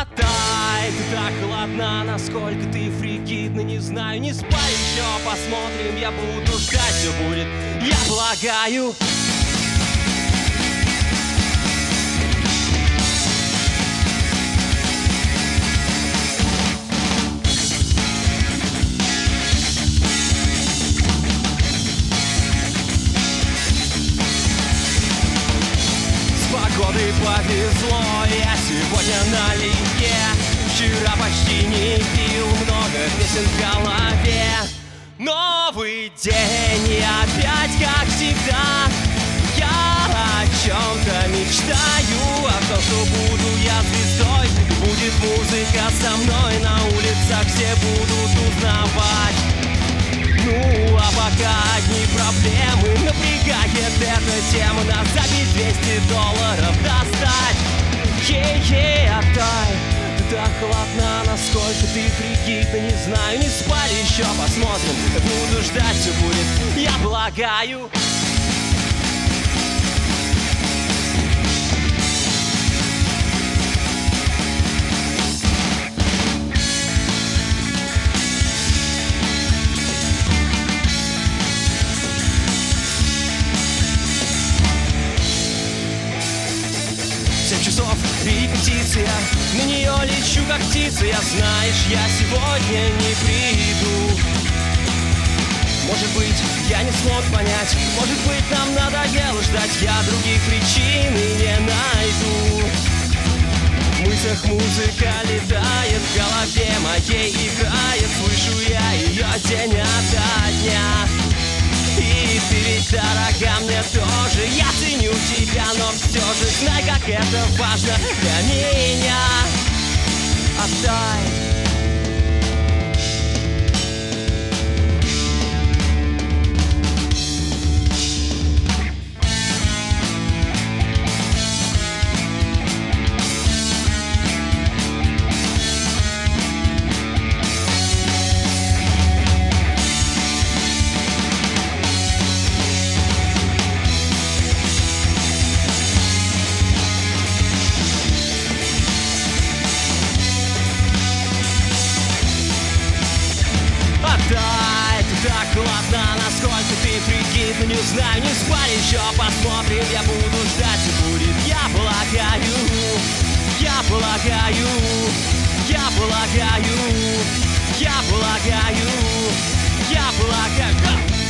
Отдай, ты так холодна, насколько ты фригидна, не знаю, не спай еще, посмотрим, я буду ждать, все будет, я полагаю. Погодой повезло, я сегодня налегке. Вчера почти не пил, много песен в голове. Новый день, и опять, как всегда, я о чем-то мечтаю. О том, что буду я звездой, будет музыка со мной. На улицах все будут узнавать. Ну, а пока одни проблемы напрягает эта тема. Нас за $200 достать. Ей-ей, отдай. Ты так холодна, насколько ты фригидна, не знаю, не спали еще, посмотрим. Буду ждать, все будет, я полагаю. Часов репетиция, на нее лечу как птица. Я, знаешь, я сегодня не приду. Может быть, я не смог понять, может быть, нам надоело ждать. Я других причин и не найду. В мыслях музыка летает, в голове моей играет. Слышу я ее день ото дня. И ты ведь дорога мне тоже. Я ценю тебя, но все же знай, как это важно для меня. Отдай. Ты так холодна, насколько ты фригидна, не знаю, не спали еще, посмотрим, я буду ждать, и будет, я полагаю, я полагаю, я полагаю, я полагаю, я полагаю.